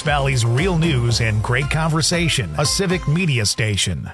Valley's real news and great conversation. A Civic Media station.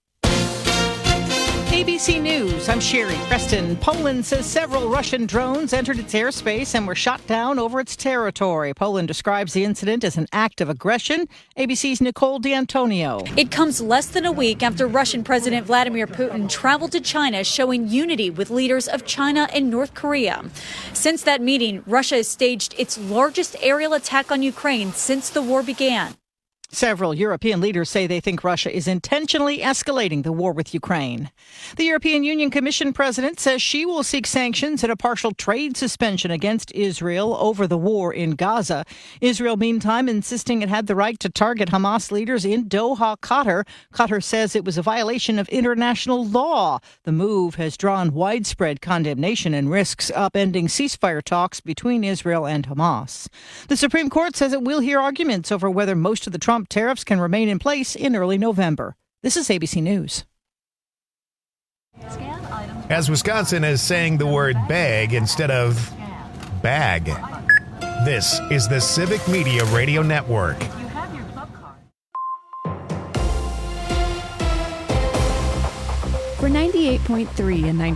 ABC News, I'm Sherry Preston. Poland says several Russian drones entered its airspace and were shot down over its territory. Poland describes the incident as an act of aggression. ABC's Nicole D'Antonio. It comes less than a week after Russian President Vladimir Putin traveled to China, showing unity with leaders of China and North Korea. Since that meeting, Russia has staged its largest aerial attack on Ukraine since the war began. Several European leaders say they think Russia is intentionally escalating the war with Ukraine. The European Union Commission president says she will seek sanctions and a partial trade suspension against Israel over the war in Gaza. Israel, meantime, insisting it had the right to target Hamas leaders in Doha, Qatar. Qatar says it was a violation of international law. The move has drawn widespread condemnation and risks upending ceasefire talks between Israel and Hamas. The Supreme Court says it will hear arguments over whether most of the Trump tariffs can remain in place in early November. This is ABC News. As Wisconsin is saying the word bag instead of bag. This is the Civic Media Radio Network. For 98.3 and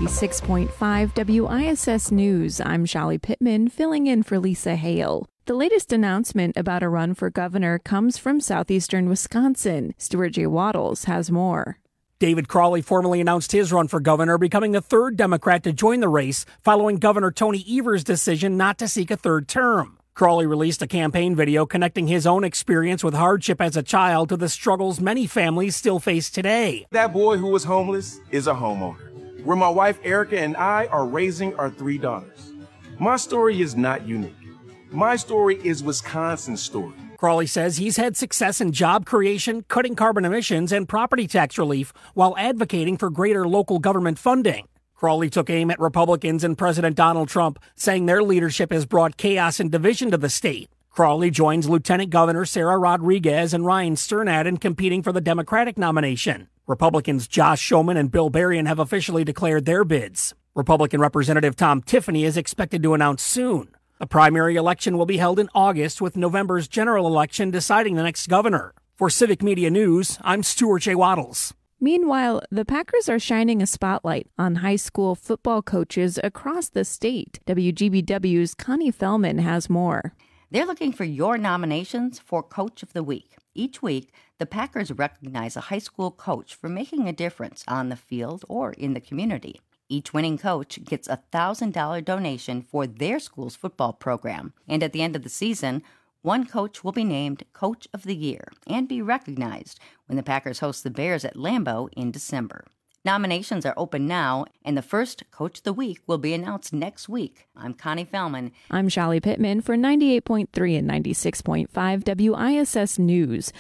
96.5 WISS News, I'm Shelly Pittman, filling in for Lisa Hale. The latest announcement about a run for governor comes from southeastern Wisconsin. Stuart J. Waddles has more. David Crowley formally announced his run for governor, becoming the third Democrat to join the race following Governor Tony Evers' decision not to seek a third term. Crowley released a campaign video connecting his own experience with hardship as a child to the struggles many families still face today. That boy who was homeless is a homeowner, where my wife Erica and I are raising our 3 daughters. My story is not unique. My story is Wisconsin's story. Crowley says he's had success in job creation, cutting carbon emissions, and property tax relief while advocating for greater local government funding. Crowley took aim at Republicans and President Donald Trump, saying their leadership has brought chaos and division to the state. Crowley joins Lieutenant Governor Sarah Rodriguez and Ryan Sternad in competing for the Democratic nomination. Republicans Josh Schoeman and Bill Berrien have officially declared their bids. Republican Representative Tom Tiffany is expected to announce soon. The primary election will be held in August, with November's general election deciding the next governor. For Civic Media News, I'm Stuart J. Waddles. Meanwhile, the Packers are shining a spotlight on high school football coaches across the state. WGBW's Connie Fellman has more. They're looking for your nominations for Coach of the Week. Each week, the Packers recognize a high school coach for making a difference on the field or in the community. Each winning coach gets a $1,000 donation for their school's football program. And at the end of the season, one coach will be named Coach of the Year and be recognized when the Packers host the Bears at Lambeau in December. Nominations are open now, and the first Coach of the Week will be announced next week. I'm Connie Fellman. I'm Shelly Pittman for 98.3 and 96.5 WISS News.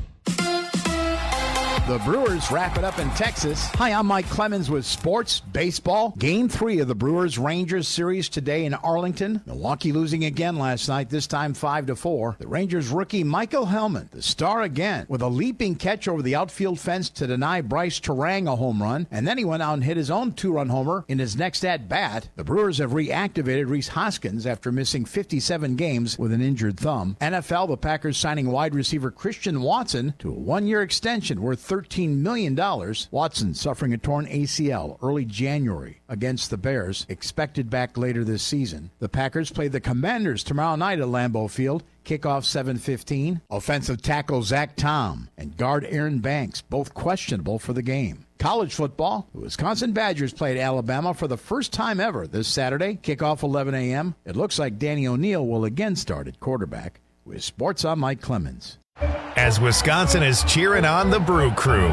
The Brewers wrap it up in Texas. Hi, I'm Mike Clemens with Sports Baseball. Game 3 of the Brewers-Rangers series today in Arlington. Milwaukee losing again last night, this time 5-4. The Rangers rookie Michael Hellman, the star again, with a leaping catch over the outfield fence to deny Bryce Terang a home run. And then he went out and hit his own 2-run homer in his next at-bat. The Brewers have reactivated Rhys Hoskins after missing 57 games with an injured thumb. NFL, the Packers signing wide receiver Christian Watson to a 1-year extension worth $13 million. Watson suffering a torn ACL early January against the Bears, expected back later this season. The Packers play the Commanders tomorrow night at Lambeau Field. Kickoff 7:15. Offensive tackle Zach Tom and guard Aaron Banks, both questionable for the game. College football, the Wisconsin Badgers played Alabama for the first time ever this Saturday. Kickoff 11 a.m. It looks like Danny O'Neal will again start at quarterback. With Sports, I'm Mike Clemens. As Wisconsin is cheering on the Brew Crew.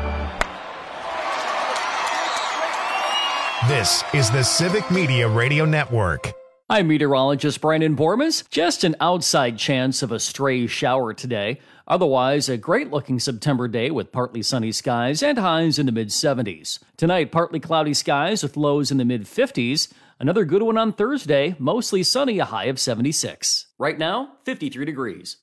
This is the Civic Media Radio Network. I'm meteorologist Brandon Bormas. Just an outside chance of a stray shower today. Otherwise, a great-looking September day with partly sunny skies and highs in the mid-70s. Tonight, partly cloudy skies with lows in the mid-50s. Another good one on Thursday, mostly sunny, a high of 76. Right now, 53 degrees.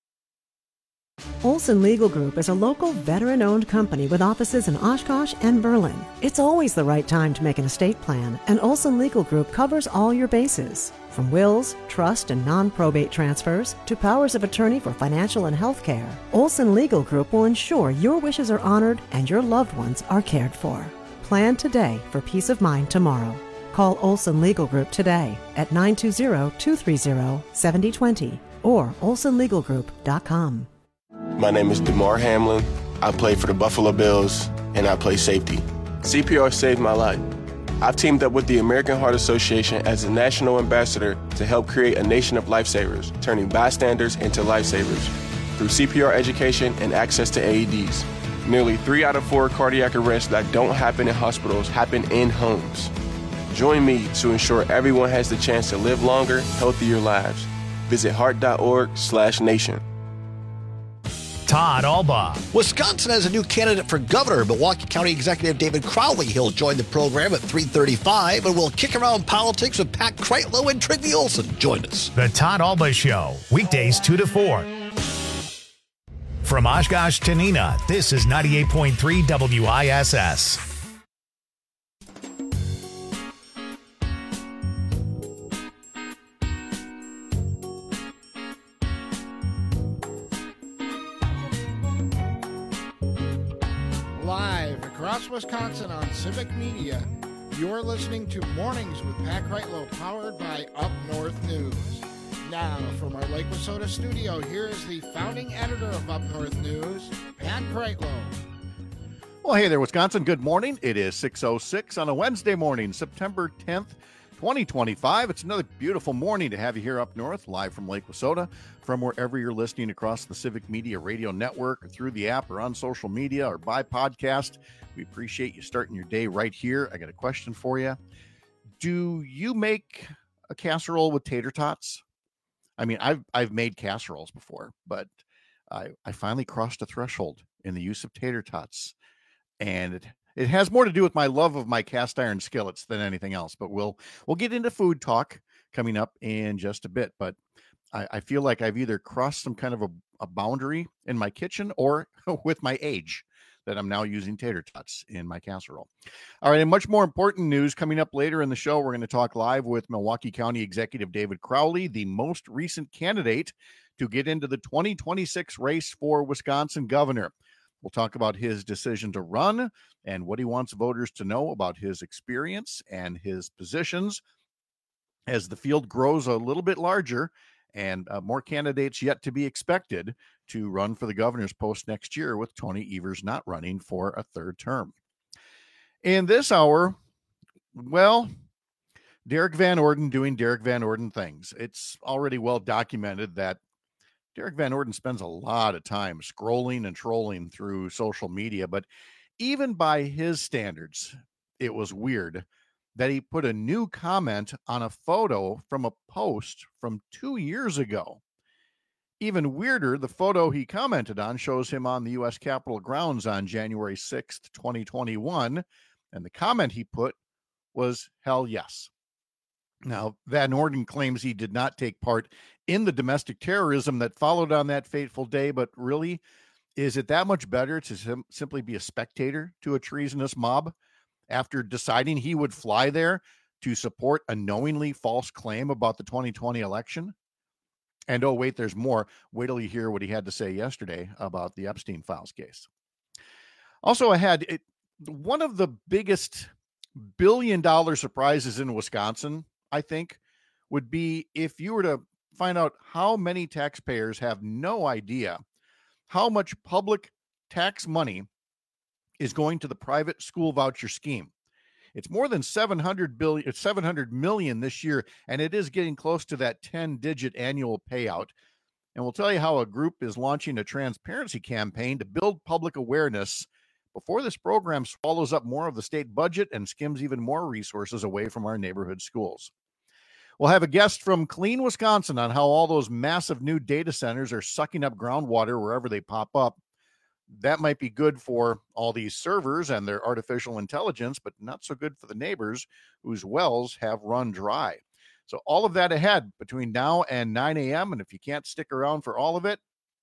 Olson Legal Group is a local veteran-owned company with offices in Oshkosh and Berlin. It's always the right time to make an estate plan, and Olson Legal Group covers all your bases. From wills, trust, and non-probate transfers to powers of attorney for financial and health care, Olson Legal Group will ensure your wishes are honored and your loved ones are cared for. Plan today for peace of mind tomorrow. Call Olson Legal Group today at 920-230-7020 or olsonlegalgroup.com. My name is DeMar Hamlin. I play for the Buffalo Bills, and I play safety. CPR saved my life. I've teamed up with the American Heart Association as a national ambassador to help create a nation of lifesavers, turning bystanders into lifesavers through CPR education and access to AEDs. Nearly 3 out of 4 cardiac arrests that don't happen in hospitals happen in homes. Join me to ensure everyone has the chance to live longer, healthier lives. Visit heart.org/nation. Todd Alba. Wisconsin has a new candidate for governor, Milwaukee County Executive David Crowley. He'll join the program at 3:35, and we'll kick around politics with Pat Kreitlow and Trygve Olson. Join us. The Todd Alba Show, weekdays 2 to 4. From Oshkosh to Neenah, this is 98.3 WISS. Live across Wisconsin on Civic Media, you're listening to Mornings with Pat Kreitlow, powered by Up North News. Now, from our Lake Wissota studio, here is the founding editor of Up North News, Pat Kreitlow. Well, hey there, Wisconsin. Good morning. It is 6:06 on a Wednesday morning, September 10th, 2025. It's another beautiful morning to have you here up north, live from Lake Wissota, from wherever you're listening across the Civic Media Radio Network, or through the app, or on social media, or by podcast. We appreciate you starting your day right here. I got a question for you. Do you make a casserole with tater tots? I mean, I've made casseroles before, but I finally crossed a threshold in the use of tater tots, and it has more to do with my love of my cast iron skillets than anything else. But we'll get into food talk coming up in just a bit. But I feel like I've either crossed some kind of a boundary in my kitchen or with my age that I'm now using tater tots in my casserole. All right, and much more important news coming up later in the show. We're going to talk live with Milwaukee County Executive David Crowley, the most recent candidate to get into the 2026 race for Wisconsin governor. We'll talk about his decision to run and what he wants voters to know about his experience and his positions as the field grows a little bit larger and more candidates yet to be expected to run for the governor's post next year, with Tony Evers not running for a third term. In this hour, well, Derek Van Orden doing Derek Van Orden things. It's already well documented that Derek Van Orden spends a lot of time scrolling and trolling through social media, but even by his standards, it was weird that he put a new comment on a photo from a post from 2 years ago. Even weirder, the photo he commented on shows him on the U.S. Capitol grounds on January 6th, 2021, and the comment he put was, "Hell yes." Now, Van Orden claims he did not take part in the domestic terrorism that followed on that fateful day, but really, is it that much better to simply be a spectator to a treasonous mob after deciding he would fly there to support a knowingly false claim about the 2020 election? And oh, wait, there's more. Wait till you hear what he had to say yesterday about the Epstein Files case. Also ahead, one of the biggest billion-dollar surprises in Wisconsin, I think, would be if you were to find out how many taxpayers have no idea how much public tax money is going to the private school voucher scheme. It's more than $700 million this year, and it is getting close to that 10-digit annual payout. And we'll tell you how a group is launching a transparency campaign to build public awareness before this program swallows up more of the state budget and skims even more resources away from our neighborhood schools. We'll have a guest from Clean Wisconsin on how all those massive new data centers are sucking up groundwater wherever they pop up. That might be good for all these servers and their artificial intelligence, but not so good for the neighbors whose wells have run dry. So all of that ahead between now and 9 a.m. And if you can't stick around for all of it,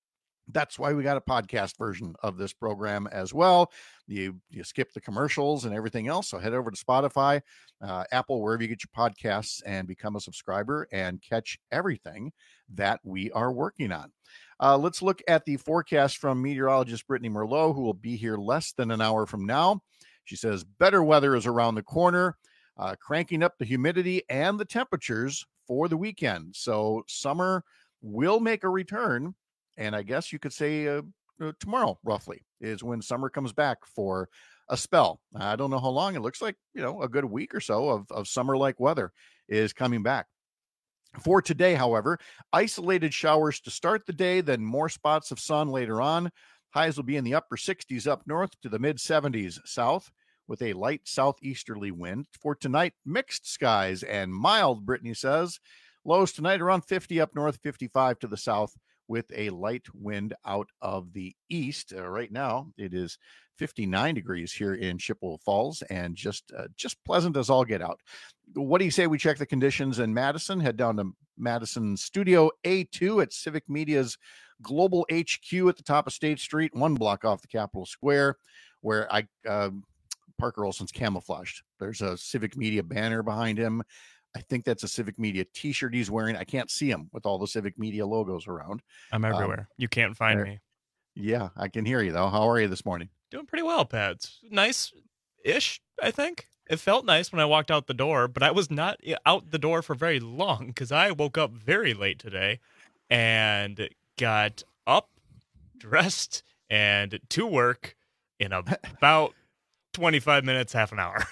That's why we got a podcast version of this program as well. You skip the commercials and everything else. So head over to Spotify, Apple, wherever you get your podcasts, and become a subscriber and catch everything that we are working on. Let's look at the forecast from meteorologist Brittany Merlot, who will be here less than an hour from now. She says better weather is around the corner, cranking up the humidity and the temperatures for the weekend. So summer will make a return. And I guess you could say tomorrow, roughly, is when summer comes back for a spell. I don't know how long. It looks like, a good week or so of summer-like weather is coming back. For today, however, isolated showers to start the day, then more spots of sun later on. Highs will be in the upper 60s up north to the mid-70s south with a light southeasterly wind. For tonight, mixed skies and mild, Brittany says. Lows tonight around 50 up north, 55 to the south, with a light wind out of the east. Right now, it is 59 degrees here in Chippewa Falls and just pleasant as all get out. What do you say we check the conditions in Madison? Head down to Madison Studio A2 at Civic Media's Global HQ at the top of State Street, one block off the Capitol Square, where Parker Olson's camouflaged. There's a Civic Media banner behind him. I think that's a Civic Media t-shirt he's wearing. I can't see him with all the Civic Media logos around. I'm everywhere. You can't find me. Yeah, I can hear you, though. How are you this morning? Doing pretty well, Pat. It's nice-ish, I think. It felt nice when I walked out the door, but I was not out the door for very long because I woke up very late today and got up, dressed, and to work in about 25 minutes, half an hour.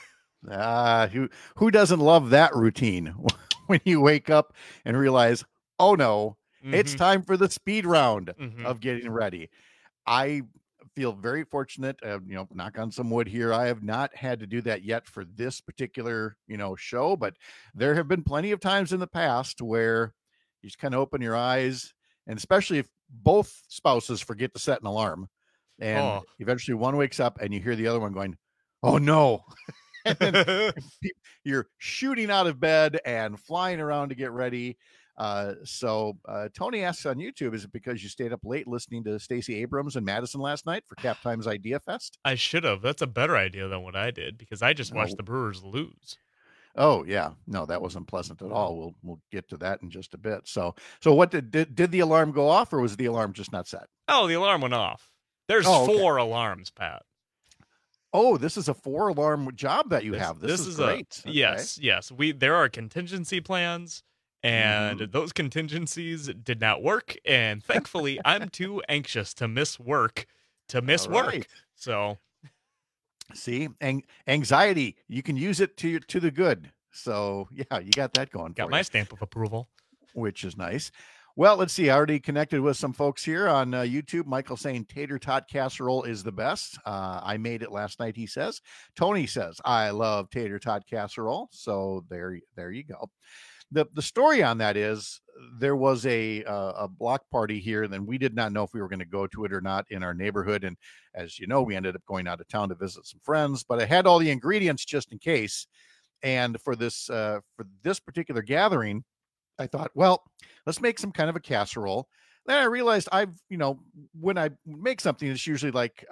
Who doesn't love that routine when you wake up and realize, oh no, it's time for the speed round of getting ready. I feel very fortunate, knock on some wood here. I have not had to do that yet for this particular, show, but there have been plenty of times in the past where you just kind of open your eyes, and especially if both spouses forget to set an alarm, and eventually one wakes up and you hear the other one going, oh no. And then you're shooting out of bed and flying around to get ready. So Tony asks on YouTube, is it because you stayed up late listening to Stacey Abrams and Madison last night for Cap Time's Idea Fest? I should have. That's a better idea than what I did because I just watched the Brewers lose. Oh yeah, no, that wasn't pleasant at all. We'll get to that in just a bit. So what did the alarm go off, or was the alarm just not set? Oh, the alarm went off. There's 4 alarms, Pat. Oh, this is a 4-alarm job that you have. This is great. Yes. There are contingency plans, and those contingencies did not work. And thankfully, I'm too anxious to miss work work. So, see, anxiety, you can use it to the good. So, yeah, you got that going. Got my stamp of approval, which is nice. Well, let's see. I already connected with some folks here on YouTube. Michael saying tater tot casserole is the best. I made it last night, he says. Tony says, I love tater tot casserole. So there you go. The story on that is there was a block party here, and then we did not know if we were going to go to it or not in our neighborhood. And as you know, we ended up going out of town to visit some friends, but I had all the ingredients just in case. And for this particular gathering, I thought, well, let's make some kind of a casserole. Then I realized when I make something, it's usually like,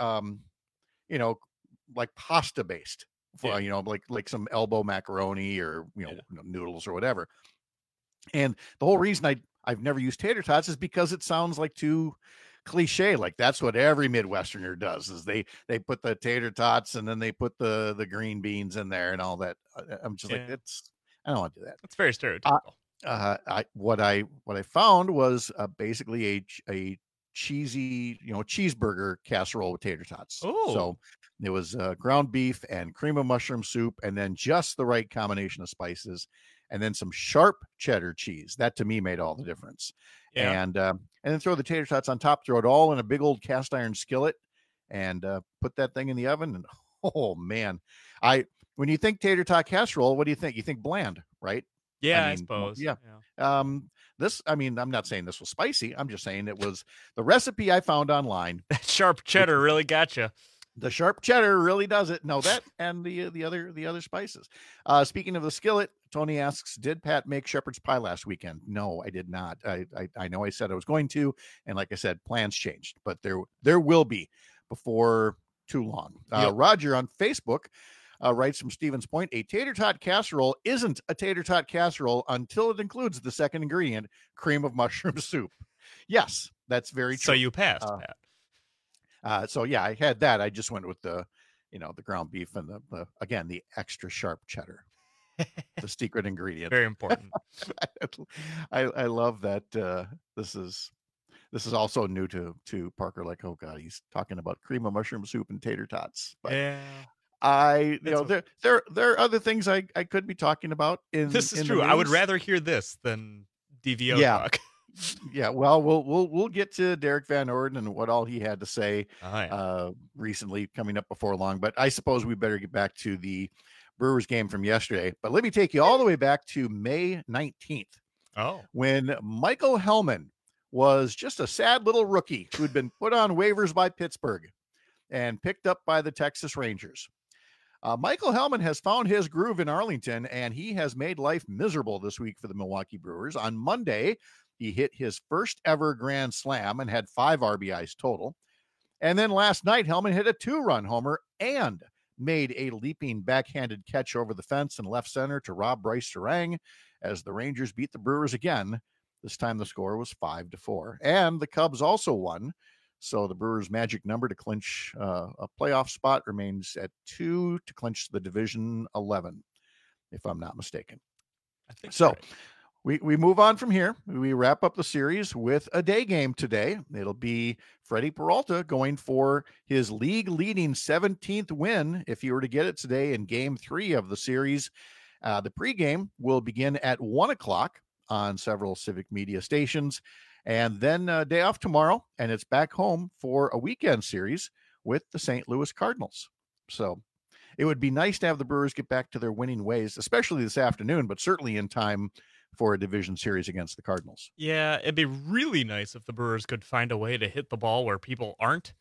like pasta based, like some elbow macaroni or, noodles or whatever. And the whole reason I've never used tater tots is because it sounds like too cliche. Like that's what every Midwesterner does is they put the tater tots and then they put the green beans in there and all that. I'm just like, I don't want to do that. It's very stereotypical. What I found was basically a cheesy, cheeseburger casserole with tater tots. Oh. So it was ground beef and cream of mushroom soup, and then just the right combination of spices, and then some sharp cheddar cheese. That to me made all the difference. Yeah. And then throw the tater tots on top, throw it all in a big old cast iron skillet, and put that thing in the oven. And oh man, when you think tater tot casserole, what do you think? You think bland, right? Yeah, I suppose. Yeah. I'm not saying this was spicy. I'm just saying it was the recipe I found online. That sharp cheddar really got you. The sharp cheddar really does it. No, that and the other spices. Speaking of the skillet, Tony asks, did Pat make shepherd's pie last weekend? No, I did not. I know I said I was going to, and like I said, plans changed, but there will be before too long. Yep. Roger on Facebook writes from Stevens Point, a tater tot casserole isn't a tater tot casserole until it includes the second ingredient, cream of mushroom soup. Yes, that's very true. So you passed, Pat. So yeah, I had that. I just went with the ground beef and the extra sharp cheddar, the secret ingredient. Very important. I love that. This is also new to Parker. Like, oh God, he's talking about cream of mushroom soup and tater tots. But yeah, there are other things I could be talking about. This is true. I would rather hear this than DVO talk. Yeah, well, we'll get to Derek Van Orden and what all he had to say recently coming up before long. But I suppose we better get back to the Brewers game from yesterday. But let me take you all the way back to May 19th. Oh, when Michael Hellman was just a sad little rookie who'd been put on waivers by Pittsburgh and picked up by the Texas Rangers. Michael Hellman has found his groove in Arlington, and he has made life miserable this week for the Milwaukee Brewers. On Monday, he hit his first ever grand slam and had 5 RBIs total. And then last night, Hellman hit a 2-run homer and made a leaping backhanded catch over the fence in left center to rob Bryce Terang as the Rangers beat the Brewers again. This time the score was 5-4. And the Cubs also won. So the Brewers' magic number to clinch a playoff spot remains at 2 to clinch the Division 11, if I'm not mistaken. I think so. Right. We move on from here. We wrap up the series with a day game today. It'll be Freddie Peralta going for his league-leading 17th win if he were to get it today in Game 3 of the series. The pregame will begin at 1 o'clock on several Civic Media stations, and then day off tomorrow, and it's back home for a weekend series with the St. Louis Cardinals. So it would be nice to have the Brewers get back to their winning ways, especially this afternoon, but certainly in time for a division series against the Cardinals. Yeah, it'd be really nice if the Brewers could find a way to hit the ball where people aren't.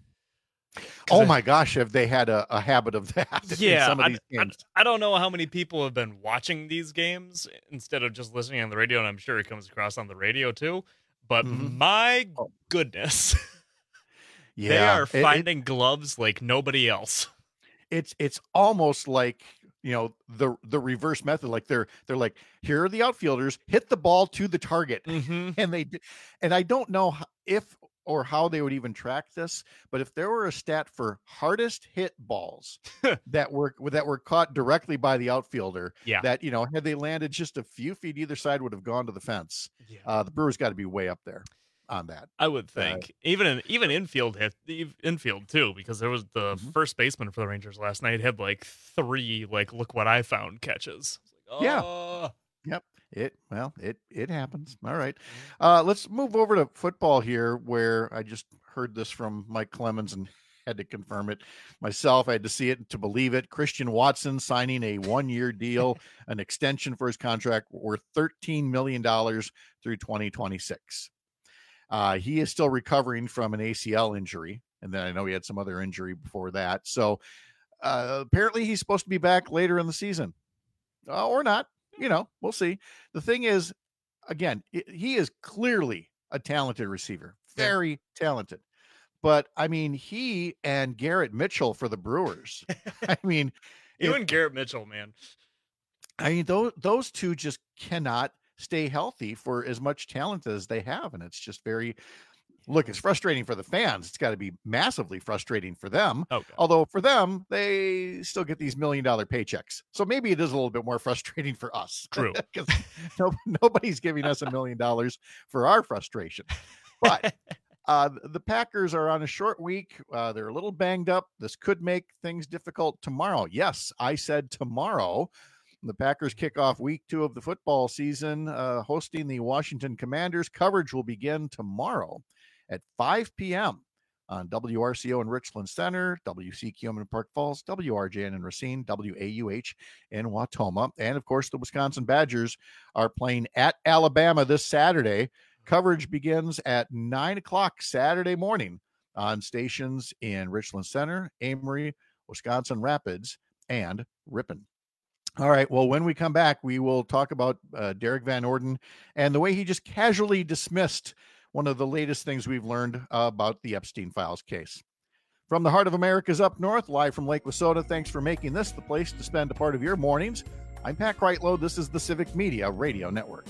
Oh my gosh, have they had a habit of that? Yeah, in some of these games. I don't know how many people have been watching these games instead of just listening on the radio, and I'm sure it comes across on the radio too. But my goodness, they are finding gloves like nobody else. It's almost like, the reverse method. Like they're like, here are the outfielders, hit the ball to the target, and I don't know if or how they would even track this, but if there were a stat for hardest hit balls that were caught directly by the outfielder, that had they landed just a few feet either side would have gone to the fence. The Brewers got to be way up there on that. I would think even infield too, because there was the first baseman for the Rangers last night had like 3 look what I found catches. Yep. It happens. All right. Let's move over to football here, where I just heard this from Mike Clemens and had to confirm it myself. I had to see it to believe it. Christian Watson signing a 1-year deal, an extension for his contract worth $13 million through 2026. He is still recovering from an ACL injury, and then I know he had some other injury before that. So apparently he's supposed to be back later in the season, or not. We'll see. The thing is, again, he is clearly a talented receiver, very talented. But I mean, he and Garrett Mitchell for the Brewers. I mean, and Garrett Mitchell, man. I mean, those two just cannot stay healthy for as much talent as they have, and it's just it's frustrating for the fans. It's got to be massively frustrating for them. Okay. Although for them, they still get these $1 million paychecks. So maybe it is a little bit more frustrating for us. True. Because nobody's giving us $1 million for our frustration. But the Packers are on a short week. They're a little banged up. This could make things difficult tomorrow. Yes, I said tomorrow. The Packers kick off week 2 of the football season, hosting the Washington Commanders. Coverage will begin tomorrow at 5 p.m. on WRCO in Richland Center, WCQM in Park Falls, WRJN in Racine, WAUH in Wautoma. And, of course, the Wisconsin Badgers are playing at Alabama this Saturday. Coverage begins at 9 o'clock Saturday morning on stations in Richland Center, Amory, Wisconsin Rapids, and Ripon. All right. Well, when we come back, we will talk about Derek Van Orden and the way he just casually dismissed one of the latest things we've learned about the Epstein Files case. From the heart of America's Up North, live from Lake Wissota, thanks for making this the place to spend a part of your mornings. I'm Pat Kreitlow. This is the Civic Media Radio Network.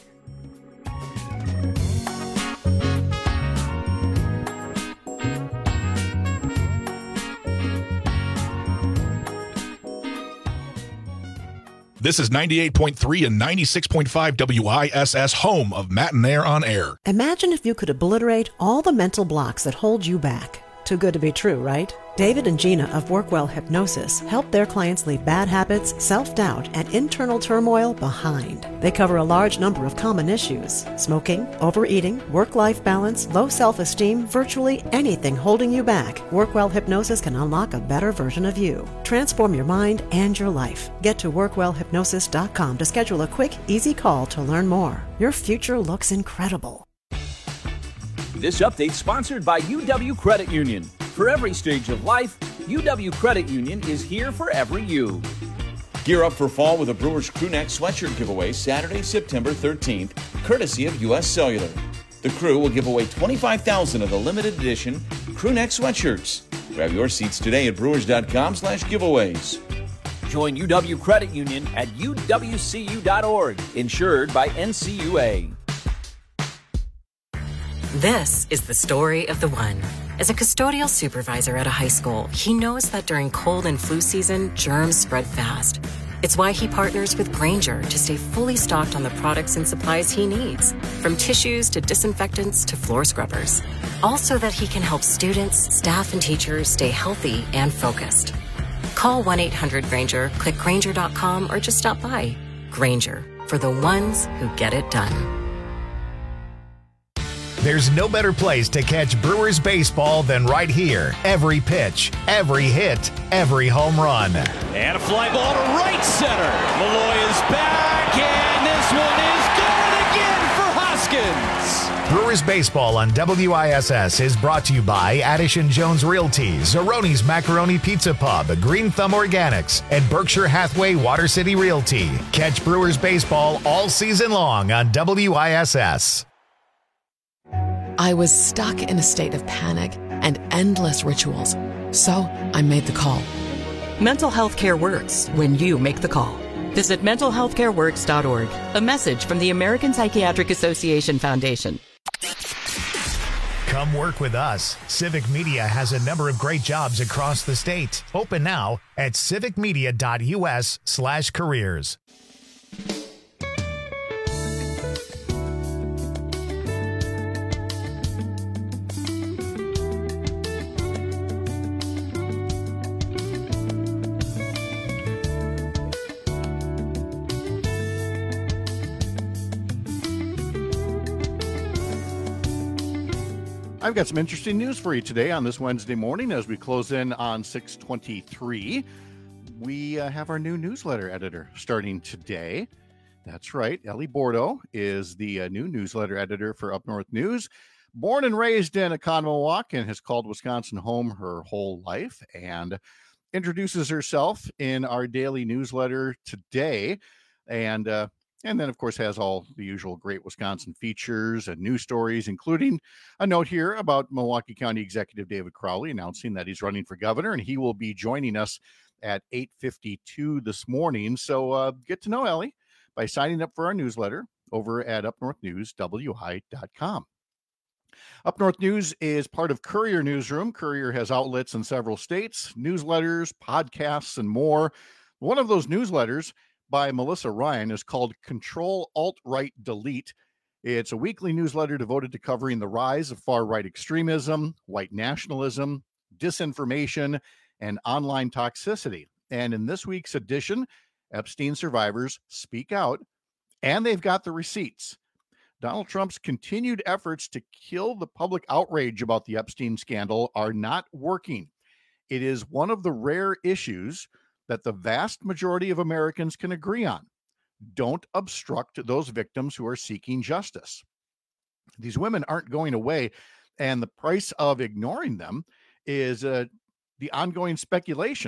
This is 98.3 and 96.5 WISS, home of Matt and Air on Air. Imagine if you could obliterate all the mental blocks that hold you back. Too good to be true, right? David and Gina of Workwell Hypnosis help their clients leave bad habits, self-doubt, and internal turmoil behind. They cover a large number of common issues: smoking, overeating, work-life balance, low self-esteem, virtually anything holding you back. Workwell Hypnosis can unlock a better version of you. Transform your mind and your life. Get to workwellhypnosis.com to schedule a quick, easy call to learn more. Your future looks incredible. This update sponsored by UW Credit Union. For every stage of life, UW Credit Union is here for every you. Gear up for fall with a Brewers Crew Neck sweatshirt giveaway Saturday, September 13th, courtesy of U.S. Cellular. The crew will give away 25,000 of the limited edition Crew Neck sweatshirts. Grab your seats today at brewers.com/giveaways. Join UW Credit Union at uwcu.org, insured by NCUA. This is the story of the one. As a custodial supervisor at a high school, he knows that during cold and flu season, germs spread fast. It's why he partners with Grainger to stay fully stocked on the products and supplies he needs, from tissues to disinfectants to floor scrubbers. All so that he can help students, staff, and teachers stay healthy and focused. Call 1-800-GRAINGER, click Grainger.com, or just stop by. Grainger, for the ones who get it done. There's no better place to catch Brewers baseball than right here. Every pitch, every hit, every home run. And a fly ball to right center. Malloy is back, and this one is good again for Hoskins. Brewers baseball on WISS is brought to you by Addison Jones Realty, Zeroni's Macaroni Pizza Pub, Green Thumb Organics, and Berkshire Hathaway Water City Realty. Catch Brewers baseball all season long on WISS. I was stuck in a state of panic and endless rituals. So I made the call. Mental health care works when you make the call. Visit mentalhealthcareworks.org. A message from the American Psychiatric Association Foundation. Come work with us. Civic Media has a number of great jobs across the state. Open now at civicmedia.us/careers. I've got some interesting news for you today on this Wednesday morning as we close in on 6:23. We have our new newsletter editor starting today. That's right. Ellie Bordeaux is the new newsletter editor for Up North News. Born and raised in Oconomowoc and has called Wisconsin home her whole life, and introduces herself in our daily newsletter today. And then, of course, has all the usual great Wisconsin features and news stories, including a note here about Milwaukee County Executive David Crowley announcing that he's running for governor, and he will be joining us at 8:52 this morning. So get to know Ellie by signing up for our newsletter over at upnorthnewswi.com. Up North News is part of Courier Newsroom. Courier has outlets in several states, newsletters, podcasts, and more. One of those newsletters by Melissa Ryan is called Control Alt Right Delete. It's a weekly newsletter devoted to covering the rise of far-right extremism, white nationalism, disinformation, and online toxicity. And in this week's edition, Epstein survivors speak out, and they've got the receipts. Donald Trump's continued efforts to kill the public outrage about the Epstein scandal are not working. It is one of the rare issues that the vast majority of Americans can agree on. Don't obstruct those victims who are seeking justice. These women aren't going away, and the price of ignoring them is the ongoing speculation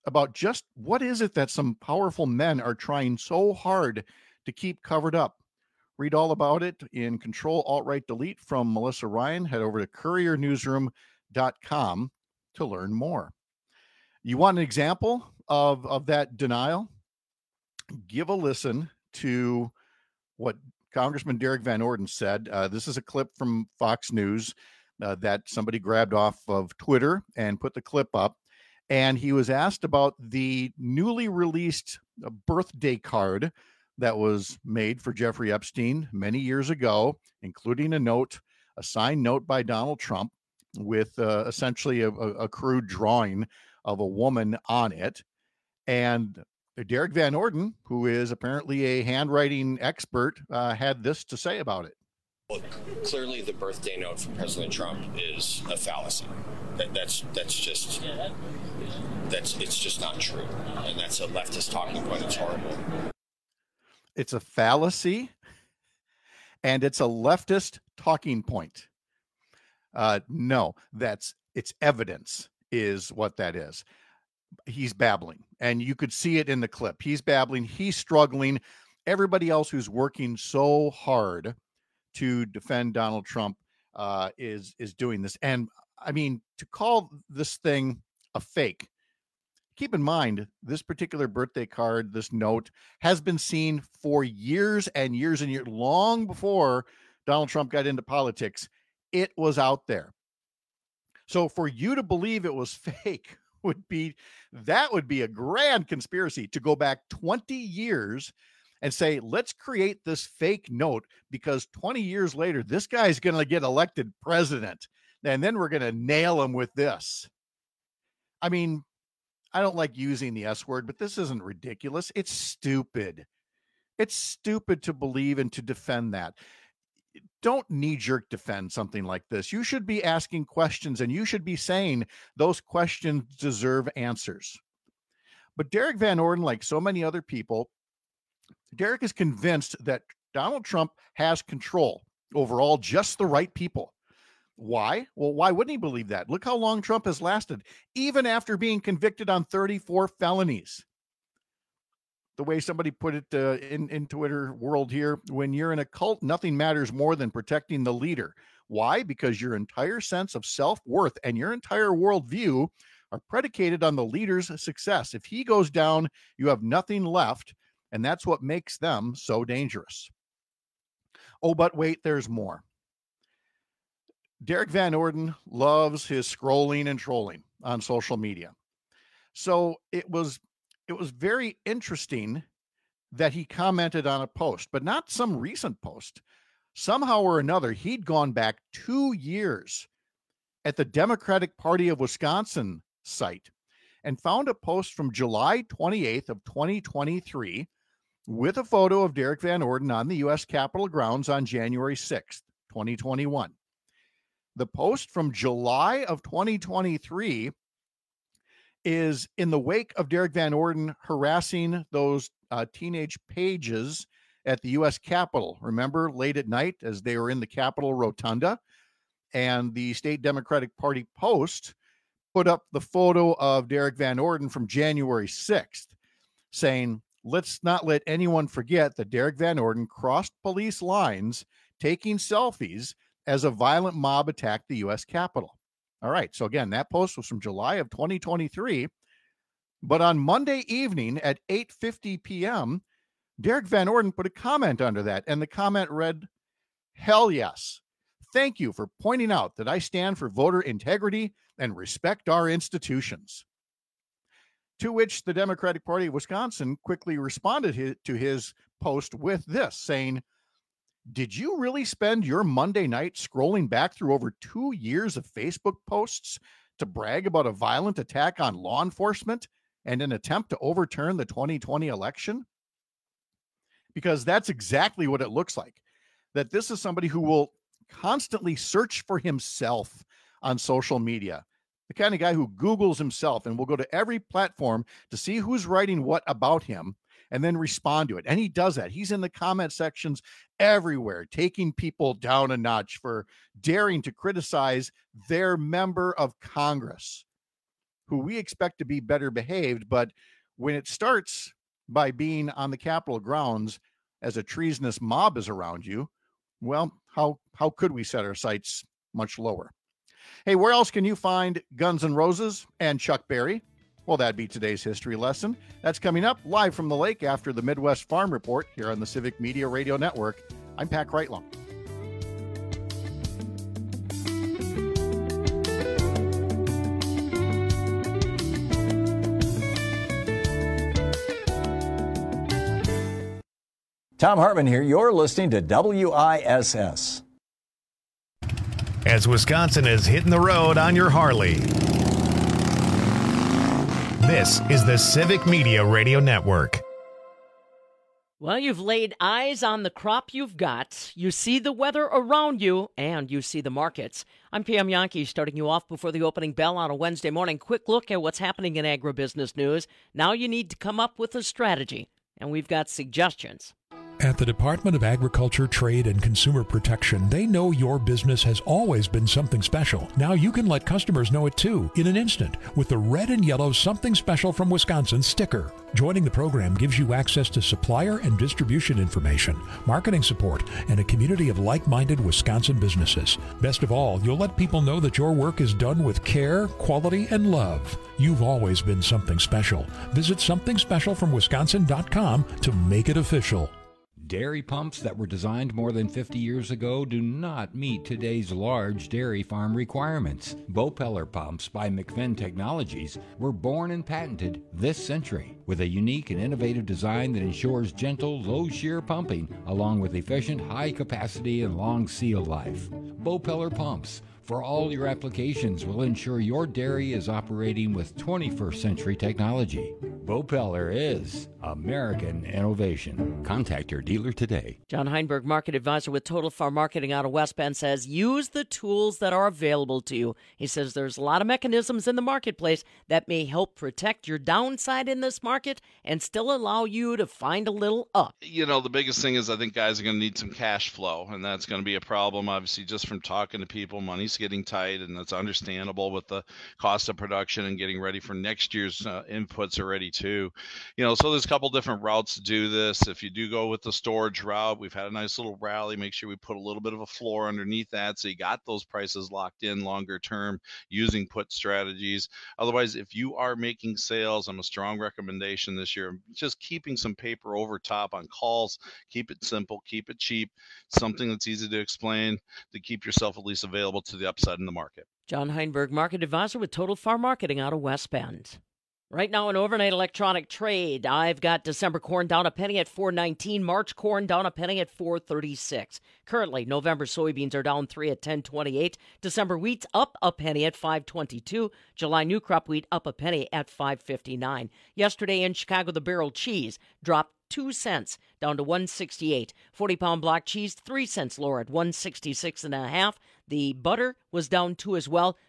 about just what is it that some powerful men are trying so hard to keep covered up. Read all about it in Control, Alt-Right, Delete from Melissa Ryan. Head over to couriernewsroom.com to learn more. You want an example of that denial? Give a listen to what Congressman Derek Van Orden said. This is a clip from Fox News that somebody grabbed off of Twitter and put the clip up. And he was asked about the newly released birthday card that was made for Jeffrey Epstein many years ago, including a signed note by Donald Trump with essentially a crude drawing of a woman on it. And Derek Van Orden, who is apparently a handwriting expert, had this to say about it. Well, clearly the birthday note from President Trump is a fallacy. It's just not true. And that's a leftist talking point. It's horrible. It's a fallacy, and it's a leftist talking point. No, it's evidence is what that is. He's babbling, and you could see it in the clip. He's babbling. He's struggling. Everybody else who's working so hard to defend Donald Trump is doing this. And I mean, to call this thing a fake, keep in mind, this particular birthday card, this note, has been seen for years and years and years, long before Donald Trump got into politics. It was out there. So for you to believe it was fake would be a grand conspiracy to go back 20 years and say, let's create this fake note because 20 years later, this guy's going to get elected president. And then we're going to nail him with this. I mean, I don't like using the S word, but this isn't ridiculous. It's stupid. It's stupid to believe and to defend that. Don't knee-jerk defend something like this. You should be asking questions, and you should be saying those questions deserve answers. But Derek Van Orden, like so many other people, Derek is convinced that Donald Trump has control over all just the right people. Why? Well, why wouldn't he believe that? Look how long Trump has lasted, even after being convicted on 34 felonies. The way somebody put it in Twitter world here, when you're in a cult, nothing matters more than protecting the leader. Why? Because your entire sense of self-worth and your entire worldview are predicated on the leader's success. If he goes down, you have nothing left, and that's what makes them so dangerous. Oh, but wait, there's more. Derek Van Orden loves his scrolling and trolling on social media. So it was very interesting that he commented on a post, but not some recent post. Somehow or another, he'd gone back 2 years at the Democratic Party of Wisconsin site and found a post from July 28th of 2023 with a photo of Derek Van Orden on the U.S. Capitol grounds on January 6th, 2021. The post from July of 2023 is in the wake of Derek Van Orden harassing those teenage pages at the U.S. Capitol. Remember, late at night as they were in the Capitol Rotunda, and the State Democratic Party Post put up the photo of Derek Van Orden from January 6th, saying, let's not let anyone forget that Derek Van Orden crossed police lines taking selfies as a violent mob attacked the U.S. Capitol. All right. So again, that post was from July of 2023. But on Monday evening at 8:50 p.m., Derek Van Orden put a comment under that. And the comment read, hell yes. Thank you for pointing out that I stand for voter integrity and respect our institutions. To which the Democratic Party of Wisconsin quickly responded to his post with this, saying, did you really spend your Monday night scrolling back through over 2 years of Facebook posts to brag about a violent attack on law enforcement and an attempt to overturn the 2020 election? Because that's exactly what it looks like. That this is somebody who will constantly search for himself on social media. The kind of guy who Googles himself and will go to every platform to see who's writing what about him and then respond to it. And he does that. He's in the comment sections everywhere, taking people down a notch for daring to criticize their member of Congress. who we expect to be better behaved. But when it starts by being on the Capitol grounds as a treasonous mob is around you, well, how could we set our sights much lower? Hey, where else can you find Guns N' Roses and Chuck Berry? Well, that'd be today's history lesson. That's coming up live from the lake after the Midwest Farm Report here on the Civic Media Radio Network. I'm Pat Kreitlow. Tom Hartman here. You're listening to WISS. As Wisconsin is hitting the road on your Harley. This is the Civic Media Radio Network. Well, you've laid eyes on the crop you've got. You see the weather around you, and you see the markets. I'm Pam Yankee, starting you off before the opening bell on a Wednesday morning. Quick look at what's happening in agribusiness news. Now you need to come up with a strategy, and we've got suggestions. At the Department of Agriculture, Trade, and Consumer Protection, they know your business has always been something special. Now you can let customers know it too, in an instant, with the red and yellow Something Special from Wisconsin sticker. Joining the program gives you access to supplier and distribution information, marketing support, and a community of like-minded Wisconsin businesses. Best of all, you'll let people know that your work is done with care, quality, and love. You've always been something special. Visit somethingspecialfromwisconsin.com to make it official. Dairy pumps that were designed more than 50 years ago do not meet today's large dairy farm requirements. Bopeller pumps by McFinn Technologies were born and patented this century with a unique and innovative design that ensures gentle, low-shear pumping along with efficient, high capacity and long seal life. Bopeller pumps for all your applications will ensure your dairy is operating with 21st century technology. Bopeller is American innovation. Contact your dealer today. John Heinberg, market advisor with Total Farm Marketing out of West Bend, says use the tools that are available to you. He says there's a lot of mechanisms in the marketplace that may help protect your downside in this market and still allow you to find a little up. You know, the biggest thing is I think guys are going to need some cash flow, and that's going to be a problem. Obviously, just from talking to people, money's getting tight, and that's understandable with the cost of production and getting ready for next year's inputs already too. You know, so there's a couple different routes to do this. If you do go with the storage route, we've had a nice little rally. Make sure we put a little bit of a floor underneath that so you got those prices locked in longer term using put strategies. Otherwise, if you are making sales, I'm a strong recommendation this year, just keeping some paper over top on calls. Keep it simple, keep it cheap, something that's easy to explain to keep yourself at least available to the upside in the market. John Heinberg, market advisor with Total Farm Marketing out of West Bend. Right now in overnight electronic trade, I've got December corn down a penny at $4.19, March corn down a penny at $4.36. Currently, November soybeans are down 3 at $10.28, December wheat up a penny at $5.22, July new crop wheat up a penny at $5.59. Yesterday in Chicago, the barrel cheese dropped 2 cents down to $1.68. 40-pound block cheese 3 cents lower at $1.66.5. The butter was down 2 as well,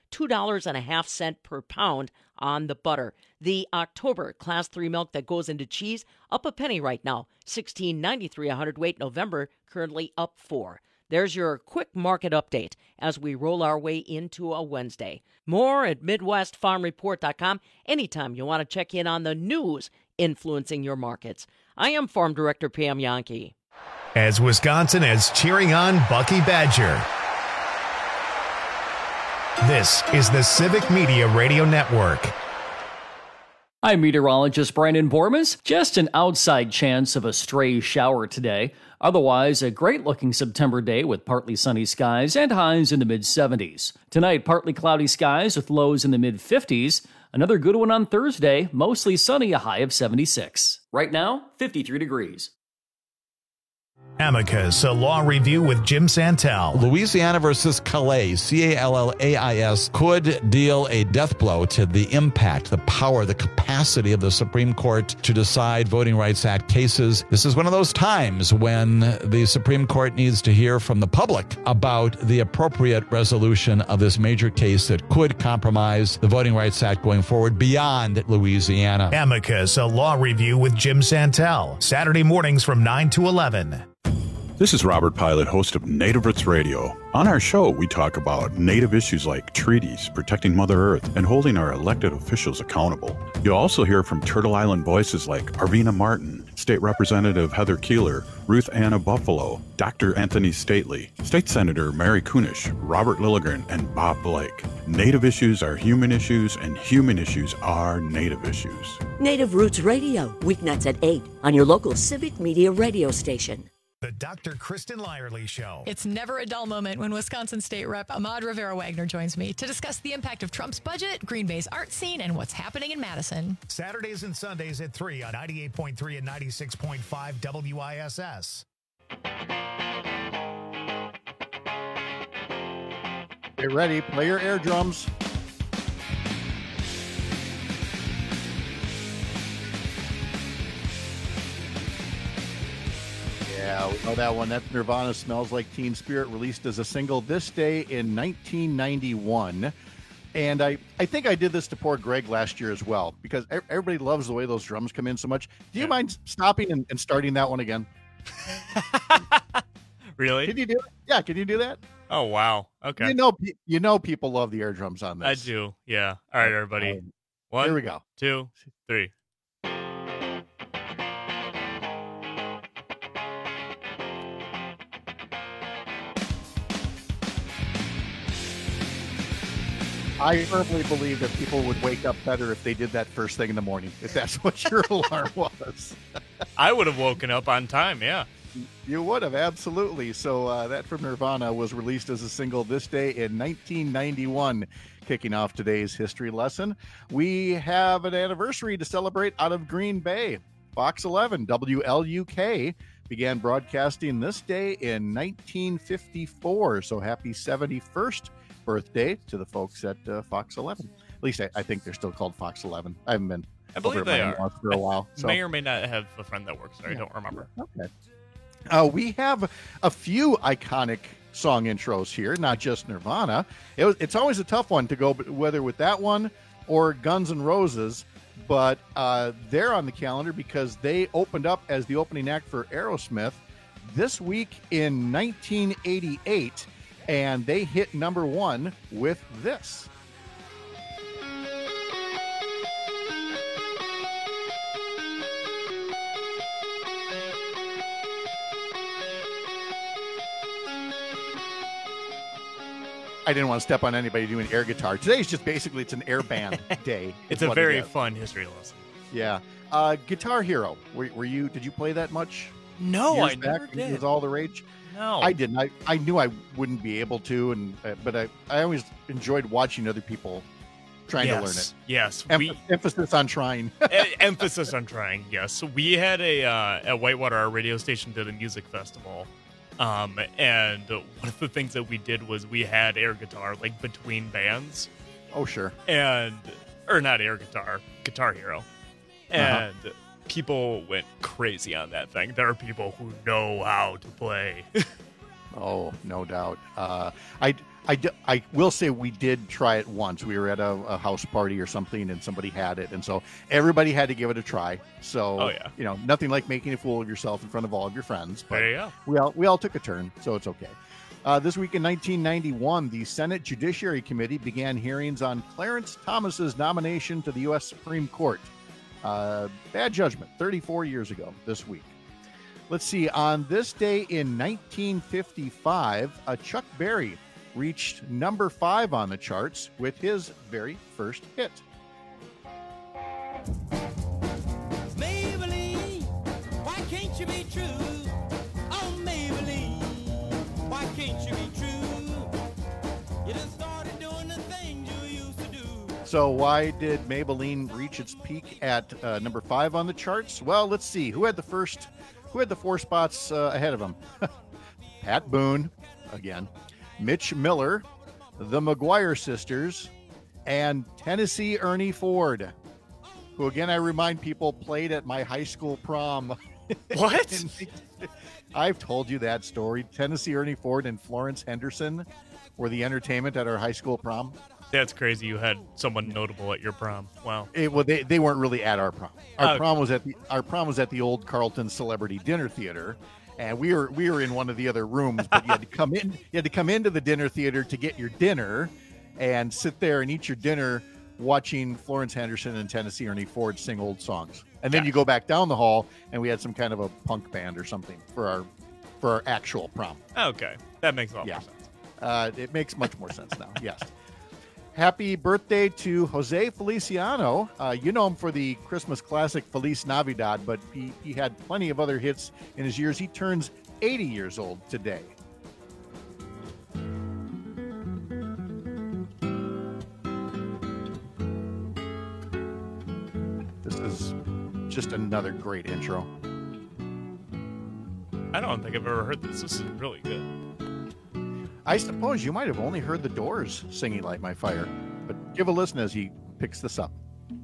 $2.50 per pound on the butter. The October Class 3 milk that goes into cheese up a penny right now, $16.93 a hundredweight. November currently up 4. There's your quick market update as we roll our way into a Wednesday. More at MidwestFarmReport.com anytime you want to check in on the news influencing your markets. I am Farm Director Pam Yankee. As Wisconsin is cheering on Bucky Badger. This is the Civic Media Radio Network. I'm meteorologist Brandon Bormas. Just an outside chance of a stray shower today. Otherwise, a great-looking September day with partly sunny skies and highs in the mid-70s. Tonight, partly cloudy skies with lows in the mid-50s. Another good one on Thursday, mostly sunny, a high of 76. Right now, 53 degrees. Amicus, a law review with Jim Santel. Louisiana versus Calais, Callais, could deal a death blow to the impact, the power, the capacity of the Supreme Court to decide Voting Rights Act cases. This is one of those times when the Supreme Court needs to hear from the public about the appropriate resolution of this major case that could compromise the Voting Rights Act going forward beyond Louisiana. Amicus, a law review with Jim Santel. Saturday mornings from 9 to 11. This is Robert Pilot, host of Native Roots Radio. On our show, we talk about Native issues like treaties, protecting Mother Earth, and holding our elected officials accountable. You'll also hear from Turtle Island voices like Arvina Martin, State Representative Heather Keeler, Ruth Anna Buffalo, Dr. Anthony Stately, State Senator Mary Kunish, Robert Lilligren, and Bob Blake. Native issues are human issues, and human issues are Native issues. Native Roots Radio, weeknights at 8 on your local civic media radio station. The Dr. Kristen Lyerly Show. It's never a dull moment when Wisconsin State Rep Ahmad Rivera-Wagner joins me to discuss the impact of Trump's budget, Green Bay's art scene, and what's happening in Madison. Saturdays and Sundays at 3 on 98.3 and 96.5 WISS. Get ready. Play your air drums. Yeah, we know that one. That's Nirvana, Smells Like Teen Spirit, released as a single this day in 1991. And I think I did this to poor Greg last year as well, because everybody loves the way those drums come in so much. Do you mind stopping and starting that one again? Really? Can you do it? Yeah, can you do that? Oh, wow. Okay. You know people love the air drums on this. I do, yeah. All right, everybody. One, here we go. 2, 3. I firmly believe that people would wake up better if they did that first thing in the morning, if that's what your alarm was. I would have woken up on time, yeah. You would have, absolutely. So that from Nirvana was released as a single this day in 1991, kicking off today's history lesson. We have an anniversary to celebrate out of Green Bay. Fox 11, WLUK, began broadcasting this day in 1954. So happy 71st birthday to the folks at Fox 11. At least I think they're still called Fox 11. I haven't been I believe they are for a while. So. May or may not have a friend that works there. I don't remember. Okay. We have a few iconic song intros here, not just Nirvana. It's always a tough one to go whether with that one or Guns N' Roses, but they're on the calendar because they opened up as the opening act for Aerosmith this week in 1988, and they hit number one with this. I didn't want to step on anybody doing air guitar. Today's just basically, it's an air band day. It's a very fun history lesson. Yeah. Guitar Hero. Did you play that much? No, I never did. It was all the rage? No. I didn't. I knew I wouldn't be able to, but I always enjoyed watching other people trying to learn it. Yes. Emphasis on trying. Emphasis on trying, yes. So we had at Whitewater, our radio station did a music festival. And one of the things that we did was we had air guitar, like between bands. Oh, sure. Or not air guitar, Guitar Hero. And people went crazy on that thing. There are people who know how to play. Oh, no doubt. I will say we did try it once. We were at a house party or something, and somebody had it, and so everybody had to give it a try. So, nothing like making a fool of yourself in front of all of your friends. But there you go. We all took a turn, so it's okay. This week in 1991, the Senate Judiciary Committee began hearings on Clarence Thomas's nomination to the U.S. Supreme Court. Bad judgment, 34 years ago this week. Let's see. On this day in 1955, Chuck Berry reached number 5 on the charts with his very first hit. Maybelline, why can't you be true? Oh, Maybelline, why can't you be true? You done started doing the things you used to do. So why did Maybelline reach its peak at number 5 on the charts? Well, let's see. Who had the 4 spots ahead of him? Pat Boone, again. Mitch Miller, the McGuire Sisters, and Tennessee Ernie Ford, who, again, I remind people, played at my high school prom. What? I've told you that story. Tennessee Ernie Ford and Florence Henderson were the entertainment at our high school prom. That's crazy. You had someone notable at your prom. Wow. Well, they weren't really at our prom. Our prom was at the old Carlton Celebrity Dinner Theater. and we were in one of the other rooms, but you had to come in. You had to come into the dinner theater to get your dinner, and sit there and eat your dinner, watching Florence Henderson and Tennessee Ernie Ford sing old songs. And then you go back down the hall, and we had some kind of a punk band or something for our actual prom. Okay, that makes a lot more sense. It makes much more sense now. Yes. Happy birthday to Jose Feliciano. You know him for the Christmas classic Feliz Navidad, but he had plenty of other hits in his years. He turns 80 years old today. This is just another great intro. I don't think I've ever heard this. This is really good. I suppose you might have only heard the Doors singing Light My Fire, but give a listen as he picks this up.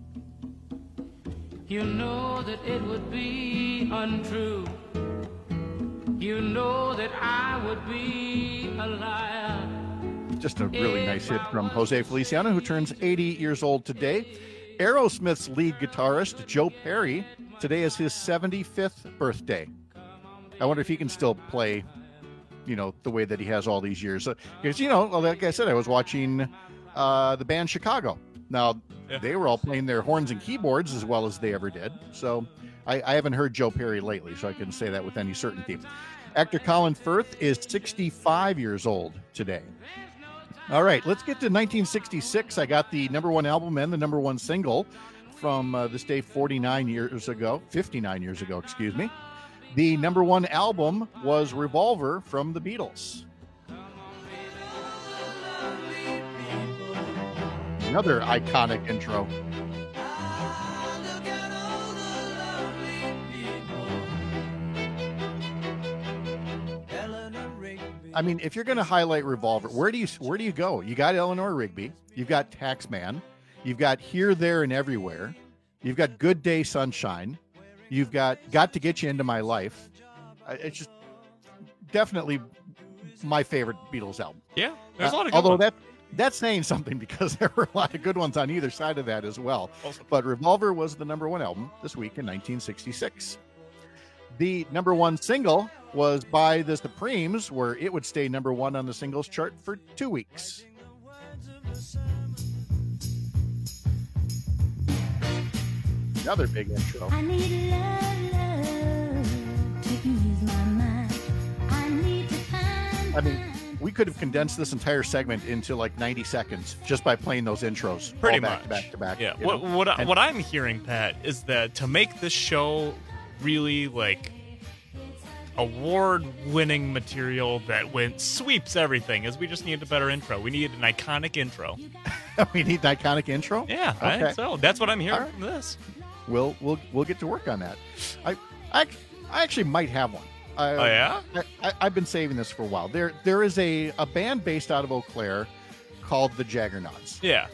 You know that it would be untrue. You know that I would be a liar. Just a really nice hit from Jose Feliciano, who turns 80 years old today. Aerosmith's lead guitarist, Joe Perry, today is his 75th birthday. I wonder if he can still play, the way that he has all these years. Because, like I said, I was watching the band Chicago. Now, they were all playing their horns and keyboards as well as they ever did. So I haven't heard Joe Perry lately, so I couldn't say that with any certainty. Actor Colin Firth is 65 years old today. All right, let's get to 1966. I got the number one album and the number one single from this day 59 years ago, excuse me. The number one album was Revolver from the Beatles. Another iconic intro. I mean, if you're going to highlight Revolver, where do you go? You got Eleanor Rigby, you've got Taxman, you've got Here, There, and Everywhere, you've got Good Day, Sunshine, you've got to Get You Into My Life. It's just definitely my favorite Beatles album. Yeah, there's a lot of good ones. That's saying something, because there were a lot of good ones on either side of that as well. But Revolver was the number one album this week in 1966. The number one single was by the Supremes, where it would stay number one on the singles chart for 2 weeks. Another big intro. I need love to ease my mind. I need to find. I mean, we could have condensed this entire segment into like 90 seconds just by playing those intros. Pretty much. Back to back. Yeah. What I'm hearing, Pat, is that to make this show really like award-winning material that sweeps everything, is we just need a better intro. We need an iconic intro. We need an iconic intro? Yeah, I think so. That's what I'm hearing from this. We'll get to work on that. I actually might have one. Oh yeah? I've been saving this for a while. There is a band based out of Eau Claire called the Jaggernauts. Yeah.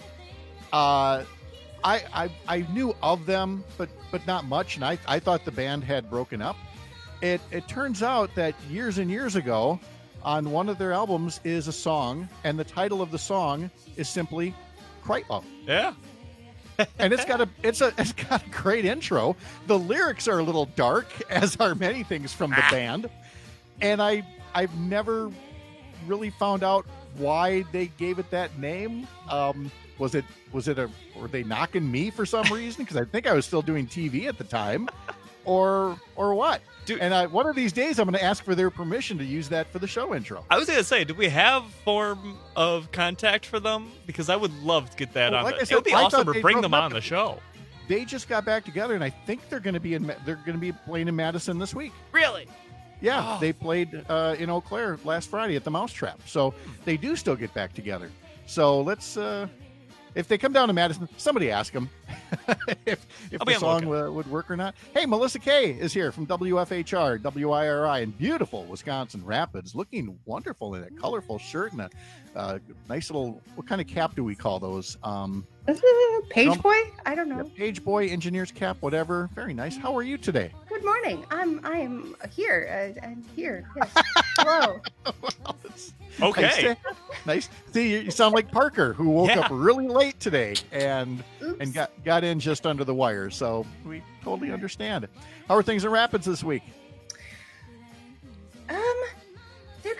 I knew of them, but not much, and I thought the band had broken up. It turns out that years and years ago, on one of their albums is a song, and the title of the song is simply Kreitlow. Yeah. And it's got a great intro. The lyrics are a little dark, as are many things from the band. And I've never really found out why they gave it that name. Were they knocking me for some reason? Because I think I was still doing TV at the time, or what? Dude. And one of these days, I'm going to ask for their permission to use that for the show intro. I was going to say, do we have form of contact for them? Because I would love to get that on. Like I said, it would be awesome to bring them on the show. They just got back together, and I think they're going to be playing in Madison this week. Really? Yeah, They played in Eau Claire last Friday at the Mousetrap. So they do still get back together. So let's, if they come down to Madison, somebody ask them if the song would work or not. Hey, Melissa Kay is here from WFHR, WIRI in beautiful Wisconsin Rapids, looking wonderful in a colorful shirt and a nice little, what kind of cap do we call those? Page boy? I don't know. Yeah, page boy, engineer's cap, whatever. Very nice. How are you today? Good morning. I'm here. I'm here. Yes. Hello. Well, okay. Nice. See, you sound like Parker, who woke up really late today and got in just under the wire. So we totally understand. How are things in Rapids this week?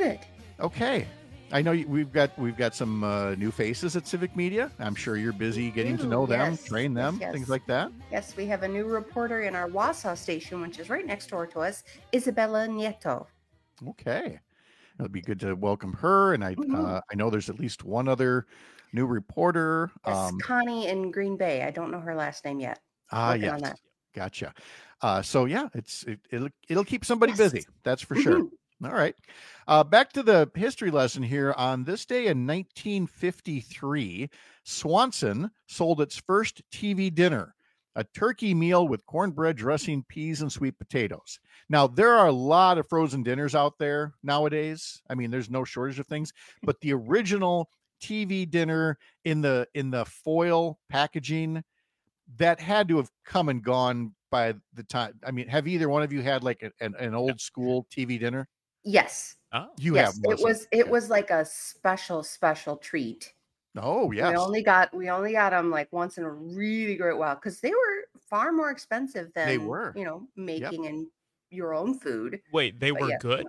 good. Okay. I know we've got some new faces at Civic Media. I'm sure you're busy getting to know them, train them, things like that. Yes, we have a new reporter in our Wausau station, which is right next door to us, Isabella Nieto. Okay. It'll be good to welcome her. And I know there's at least one other new reporter. Yes, Connie in Green Bay. I don't know her last name yet. Yes. Gotcha. So yeah, it'll keep somebody busy. That's for sure. All right. Back to the history lesson here. On this day in 1953, Swanson sold its first TV dinner, a turkey meal with cornbread dressing, peas, and sweet potatoes. Now, there are a lot of frozen dinners out there nowadays. I mean, there's no shortage of things, but the original TV dinner in the foil packaging, that had to have come and gone by the time. I mean, have either one of you had like an old school TV dinner? Yes. Oh, you have. It was like a special treat. Oh, yes. We only got them like once in a really great while because they were far more expensive than they were. Making in your own food. Wait, they were good?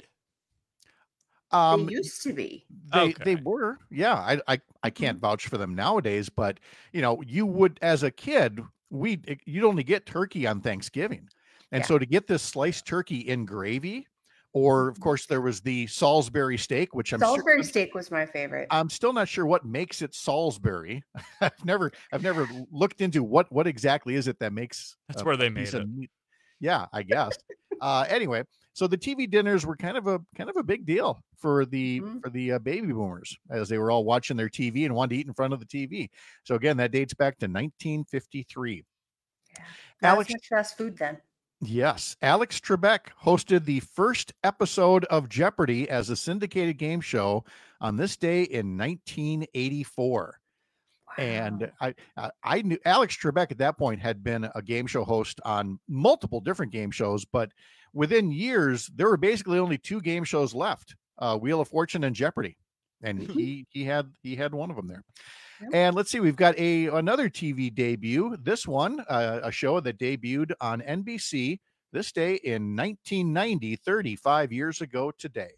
They used to be. They were. Yeah, I can't vouch for them nowadays, but you would, as a kid, you'd only get turkey on Thanksgiving. And so to get this sliced turkey in gravy, or of course there was the Salisbury steak, which Salisbury steak was my favorite. I'm still not sure what makes it Salisbury. I've never looked into what exactly is it that makes. That's where they made it. Yeah, I guess. Anyway, so the TV dinners were kind of a big deal for the baby boomers, as they were all watching their TV and wanted to eat in front of the TV. So again, that dates back to 1953. Yeah, Alex, much fast food then. Yes. Alex Trebek hosted the first episode of Jeopardy as a syndicated game show on this day in 1984. Wow. And I knew Alex Trebek at that point had been a game show host on multiple different game shows, but within years, there were basically only two game shows left, Wheel of Fortune and Jeopardy. And he had one of them there. And let's see, we've got another TV debut. This one, a show that debuted on NBC this day in 1990, 35 years ago today.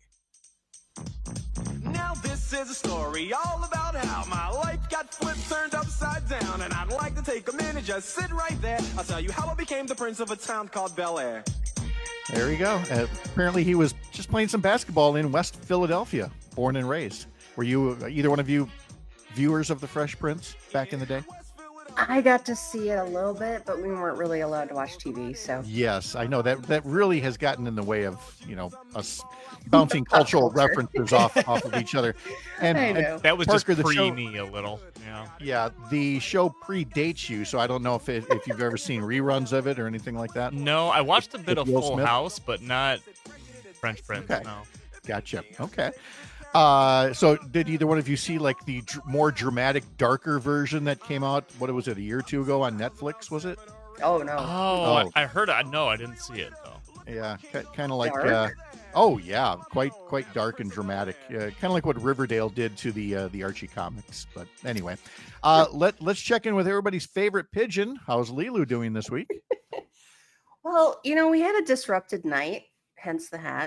Now this is a story all about how my life got flipped, turned upside down, and I'd like to take a minute, just sit right there. I'll tell you how I became the prince of a town called Bel Air. There you go. Apparently he was just playing some basketball in West Philadelphia, born and raised. Were you, either one of you, viewers of The Fresh Prince back in the day? I got to see it a little bit, but we weren't really allowed to watch TV. So yes, I know that really has gotten in the way of us bouncing cultural references off of each other. And that was Parker, just pre-me a little. Yeah, the show predates you, so I don't know if you've ever seen reruns of it or anything like that. No, I watched a bit of Full House, but not Fresh Prince. Okay. No. Gotcha. Okay. So did either one of you see like the more dramatic, darker version that came out? What was it, a year or two ago on Netflix? Was it? Oh no. Oh. I heard it. No, I didn't see it though. Yeah, kind of like. Oh yeah, quite dark and dramatic. Kind of like what Riverdale did to the Archie comics. But anyway, let's check in with everybody's favorite pigeon. How's Lilu doing this week? Well, we had a disrupted night, hence the hat.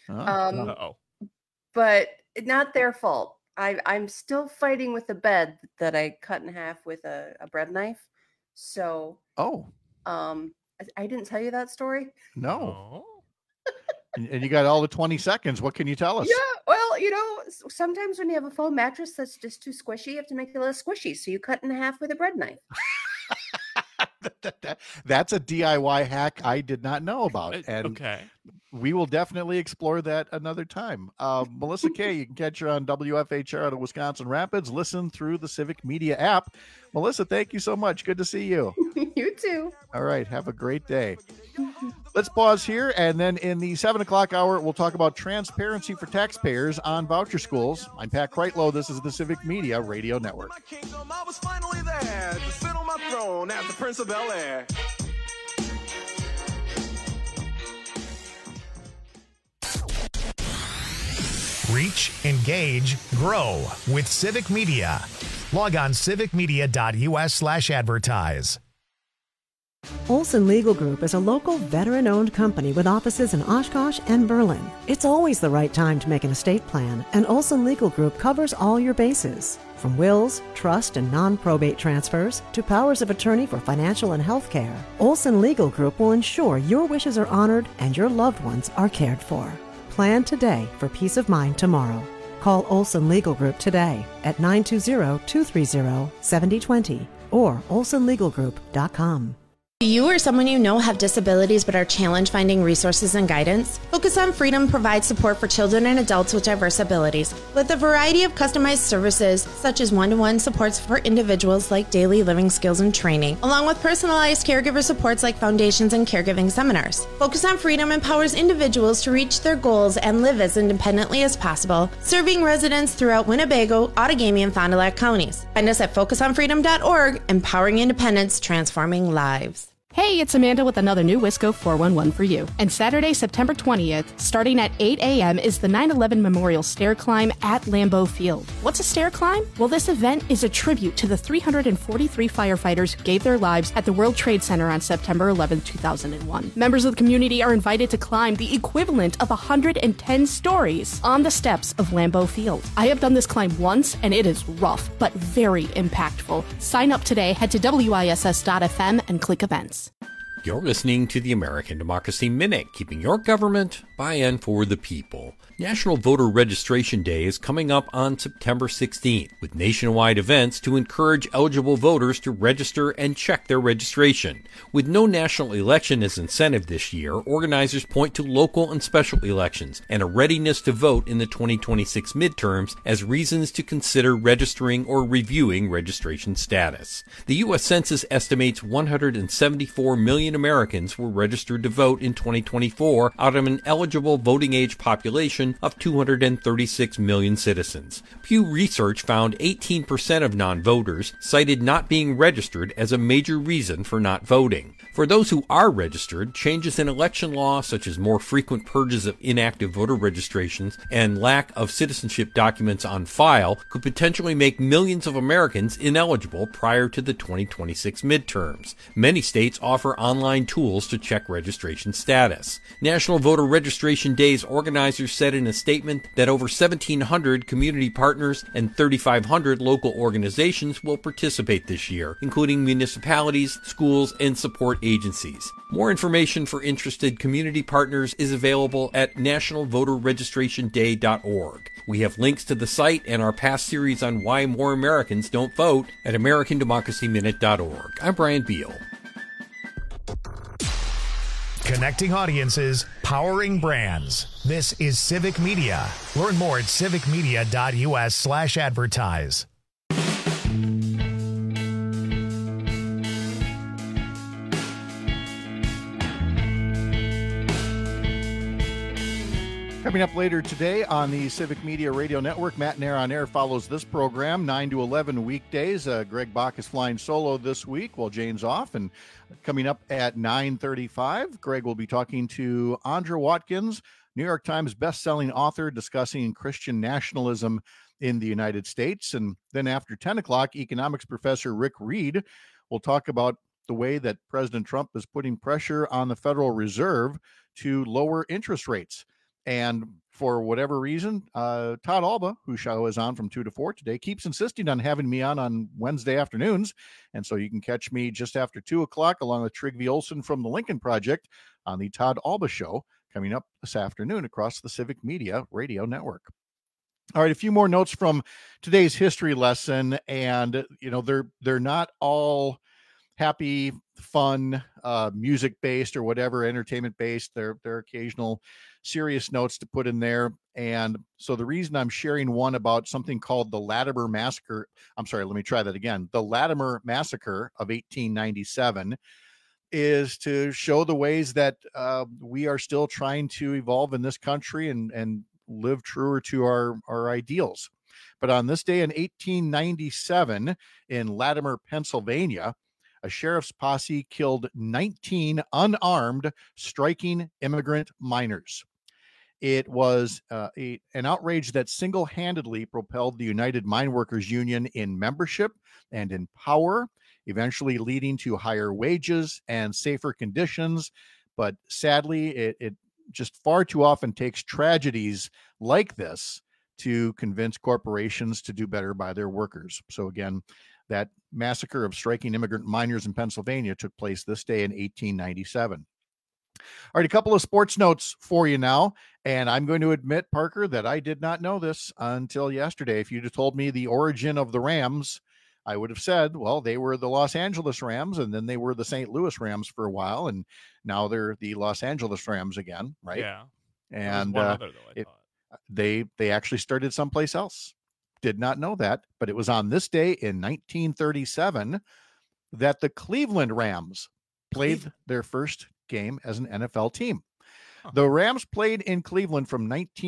But not their fault. I'm still fighting with a bed that I cut in half with a bread knife. So I didn't tell you that story. No. And you got all the 20 seconds. What can you tell us? Yeah, well, sometimes when you have a foam mattress that's just too squishy, you have to make it less squishy. So you cut in half with a bread knife. That's a DIY hack I did not know about. And okay. We will definitely explore that another time. Melissa Kay, you can catch her on WFHR out of Wisconsin Rapids. Listen through the Civic Media app. Melissa, thank you so much. Good to see you. You too. All right. Have a great day. Let's pause here. And then in the 7 o'clock hour, we'll talk about transparency for taxpayers on voucher schools. I'm Pat Kreitlow. This is the Civic Media Radio Network. I was finally there to sit on my throne as the Prince of Bel Air. Reach, engage, grow with Civic Media. Log on civicmedia.us/advertise. Olson Legal Group is a local veteran-owned company with offices in Oshkosh and Berlin. It's always the right time to make an estate plan, and Olson Legal Group covers all your bases. From wills, trust, and non-probate transfers to powers of attorney for financial and health care, Olson Legal Group will ensure your wishes are honored and your loved ones are cared for. Plan today for peace of mind tomorrow. Call Olson Legal Group today at 920-230-7020 or olsonlegalgroup.com. Do you or someone you know have disabilities but are challenged finding resources and guidance? Focus on Freedom provides support for children and adults with diverse abilities, with a variety of customized services such as one-to-one supports for individuals like daily living skills and training, along with personalized caregiver supports like foundations and caregiving seminars. Focus on Freedom empowers individuals to reach their goals and live as independently as possible, serving residents throughout Winnebago, Outagamie, and Fond du Lac counties. Find us at focusonfreedom.org, empowering independence, transforming lives. Hey, it's Amanda with another new Wisco 411 for you. And Saturday, September 20th, starting at 8 a.m. is the 9/11 Memorial Stair Climb at Lambeau Field. What's a stair climb? Well, this event is a tribute to the 343 firefighters who gave their lives at the World Trade Center on September 11, 2001. Members of the community are invited to climb the equivalent of 110 stories on the steps of Lambeau Field. I have done this climb once, and it is rough, but very impactful. Sign up today, head to wiss.fm and click events. You're listening to the American Democracy Minute, keeping your government by and for the people. National Voter Registration Day is coming up on September 16th, with nationwide events to encourage eligible voters to register and check their registration. With no national election as incentive this year, organizers point to local and special elections and a readiness to vote in the 2026 midterms as reasons to consider registering or reviewing registration status. The U.S. Census estimates 174 million Americans were registered to vote in 2024 out of an eligible voting age population of 236 million citizens. Pew Research found 18% of non-voters cited not being registered as a major reason for not voting. For those who are registered, changes in election law, such as more frequent purges of inactive voter registrations and lack of citizenship documents on file, could potentially make millions of Americans ineligible prior to the 2026 midterms. Many states offer online tools to check registration status. National Voter Registration Day's organizers said in a statement that over 1,700 community partners and 3,500 local organizations will participate this year, including municipalities, schools, and support agencies. More information for interested community partners is available at nationalvoterregistrationday.org. We have links to the site and our past series on why more Americans don't vote at americandemocracyminute.org. I'm Brian Beal. Connecting audiences, powering brands. This is Civic Media. Learn more at civicmedia.us/advertise. Coming up later today on the Civic Media Radio Network, Matt Nair on Air follows this program 9 to 11 weekdays. Greg Bach is flying solo this week while Jane's off. And coming up at 9:35, Greg will be talking to Andra Watkins, New York Times bestselling author, discussing Christian nationalism in the United States. And then after 10 o'clock, economics professor Rick Reed will talk about the way that President Trump is putting pressure on the Federal Reserve to lower interest rates. And for whatever reason, Todd Alba, whose show is on from 2 to 4 today, keeps insisting on having me on Wednesday afternoons. And so you can catch me just after 2 o'clock along with Trygve Olsen from the Lincoln Project on the Todd Alba Show coming up this afternoon across the Civic Media Radio Network. All right, a few more notes from today's history lesson. And, you know, they're not all happy, fun, music-based or whatever, entertainment-based. There are occasional serious notes to put in there. And so the reason I'm sharing one about something called the Latimer Massacre, the Latimer Massacre of 1897 is to show the ways that we are still trying to evolve in this country and live truer to our ideals. But on this day in 1897 in Latimer, Pennsylvania, a sheriff's posse killed 19 unarmed striking immigrant miners. It was an outrage that single-handedly propelled the United Mine Workers Union in membership and in power. eventually leading to higher wages and safer conditions. But sadly, it just far too often takes tragedies like this to convince corporations to do better by their workers. So again, that massacre of striking immigrant miners in Pennsylvania took place this day in 1897. All right, a couple of sports notes for you now. And I'm going to admit, Parker, that I did not know this until yesterday. If you'd have told me the origin of the Rams, I would have said, well, they were the Los Angeles Rams, and then they were the St. Louis Rams for a while, and now they're the Los Angeles Rams again, right? Yeah. And one other, though, they actually started someplace else. Did not know that, but it was on this day in 1937 that the Cleveland Rams played their first game as an NFL team. The Rams played in Cleveland from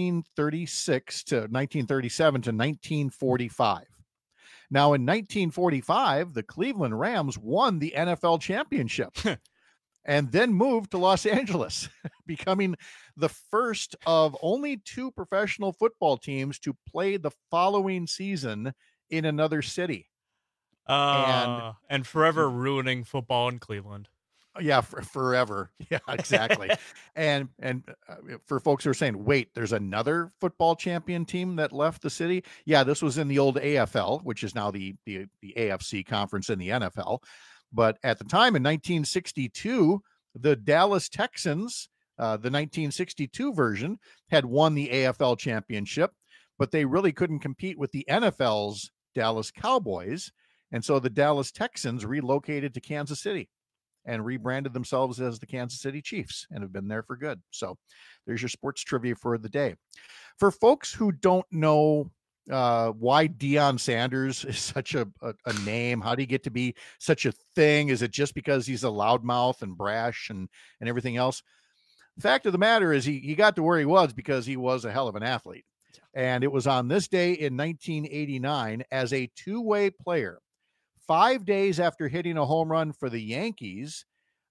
1936 to 1937 to 1945. Now, in 1945, the Cleveland Rams won the NFL championship and then moved to Los Angeles, becoming the first of only two professional football teams to play the following season in another city. And forever ruining football in Cleveland. Yeah, forever. Yeah, exactly. and for folks who are saying, wait, there's another football champion team that left the city. Yeah, this was in the old AFL, which is now the AFC conference in the NFL. But at the time in 1962, the Dallas Texans, the 1962 version, had won the AFL championship, but they really couldn't compete with the NFL's Dallas Cowboys. And so the Dallas Texans relocated to Kansas City and rebranded themselves as the Kansas City Chiefs and have been there for good. So there's your sports trivia for the day. For folks who don't know why Deion Sanders is such a name, how do you get to be such a thing? Is it just because he's a loudmouth and brash and everything else? The fact of the matter is he got to where he was because he was a hell of an athlete. And it was on this day in 1989 as a two-way player. 5 days after hitting a home run for the Yankees,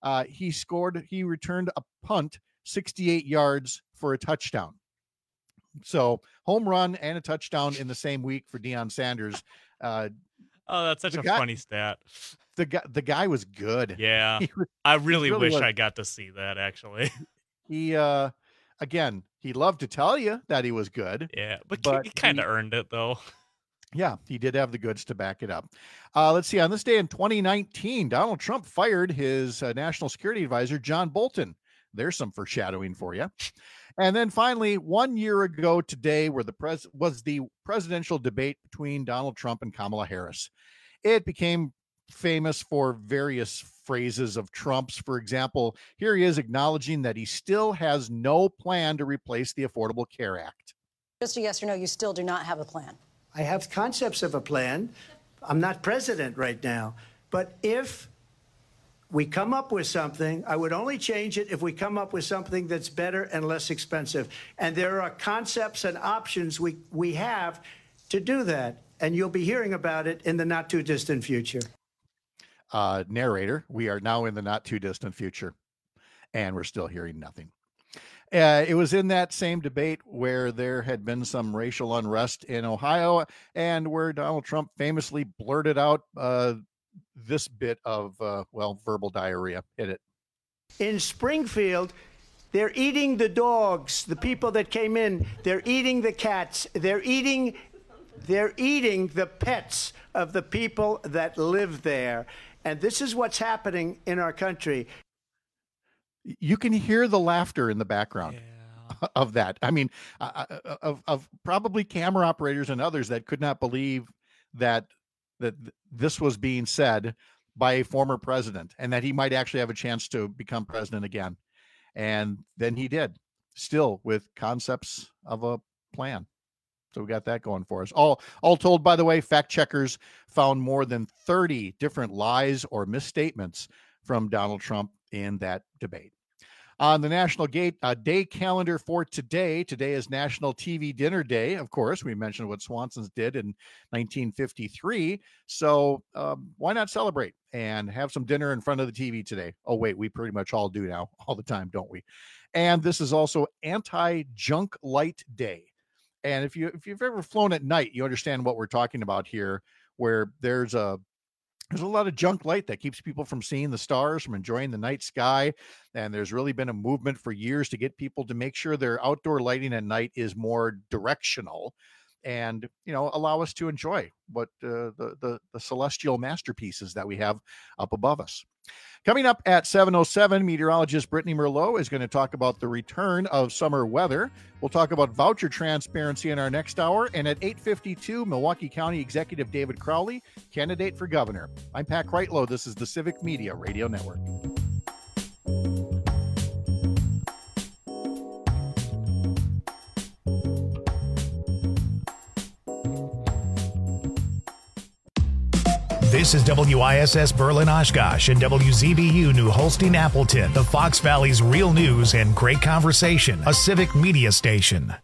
he returned a punt 68 yards for a touchdown. So home run and a touchdown in the same week for Deion Sanders. That's such a funny stat. The guy was good. Yeah. I really wish I got to see that, actually. He, again, he loved to tell you that he was good. Yeah, but he kind of earned it, though. Yeah, he did have the goods to back it up. Let's see. On this day in 2019, Donald Trump fired his national security advisor, John Bolton. There's some foreshadowing for you. And then finally, 1 year ago today, was the presidential debate between Donald Trump and Kamala Harris. It became famous for various phrases of Trump's. For example, here he is acknowledging that he still has no plan to replace the Affordable Care Act. Just a yes or no, you still do not have a plan. I have concepts of a plan. I'm not president right now. But if we come up with something, I would only change it if we come up with something that's better and less expensive. And there are concepts and options we have to do that. And you'll be hearing about it in the not too distant future. Narrator, we are now in the not too distant future, and we're still hearing nothing. It was in that same debate where there had been some racial unrest in Ohio and where Donald Trump famously blurted out this bit of, verbal diarrhea. Hit it. In Springfield, they're eating the dogs, the people that came in. They're eating the cats. They're eating the pets of the people that live there. And this is what's happening in our country. You can hear the laughter in the background of that. I mean, of probably camera operators and others that could not believe that this was being said by a former president and that he might actually have a chance to become president again. And then he did, still with concepts of a plan. So we got that going for us. All told, by the way, fact checkers found more than 30 different lies or misstatements from Donald Trump in that debate. On the National Day calendar for today is National TV Dinner Day. Of course, we mentioned what Swanson's did in 1953. So why not celebrate and have some dinner in front of the TV today? Oh, wait, we pretty much all do now, all the time, don't we? And this is also Anti-Junk Light Day. And if you've ever flown at night, you understand what we're talking about here, where there's a there's a lot of junk light that keeps people from seeing the stars, from enjoying the night sky. And there's really been a movement for years to get people to make sure their outdoor lighting at night is more directional and, allow us to enjoy what the celestial masterpieces that we have up above us. Coming up at 7:07, meteorologist Brittany Merlot is going to talk about the return of summer weather. We'll talk about voucher transparency in our next hour. And at 8:52, Milwaukee County Executive David Crowley, candidate for governor. I'm Pat Kreitlow. This is the Civic Media Radio Network. This is WISS Berlin Oshkosh and WZBU New Holstein Appleton, the Fox Valley's real news and great conversation, a civic media station.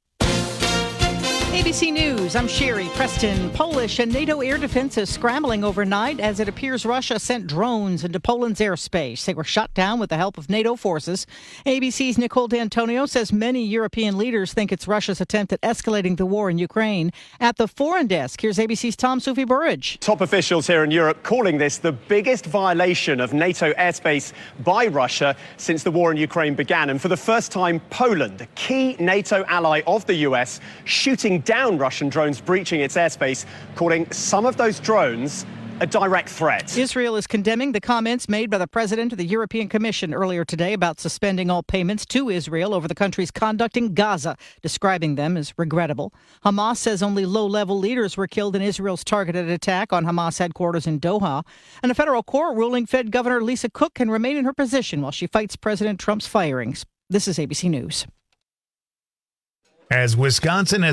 ABC News, I'm Sherry. Preston. Polish and NATO air defense is scrambling overnight as it appears Russia sent drones into Poland's airspace. They were shot down with the help of NATO forces. ABC's Nicole D'Antonio says many European leaders think it's Russia's attempt at escalating the war in Ukraine. At the foreign desk, here's ABC's Tom Sufi-Burridge. Top officials here in Europe calling this the biggest violation of NATO airspace by Russia since the war in Ukraine began. And for the first time, Poland, a key NATO ally of the US, shooting down Russian drones breaching its airspace, calling some of those drones a direct threat. Israel is condemning the comments made by the president of the European Commission earlier today about suspending all payments to Israel over the country's conduct in Gaza, describing them as regrettable. Hamas says only low-level leaders were killed in Israel's targeted attack on Hamas headquarters in Doha. And a federal court ruling Fed Governor Lisa Cook can remain in her position while she fights President Trump's firings. This is ABC News. As Wisconsin has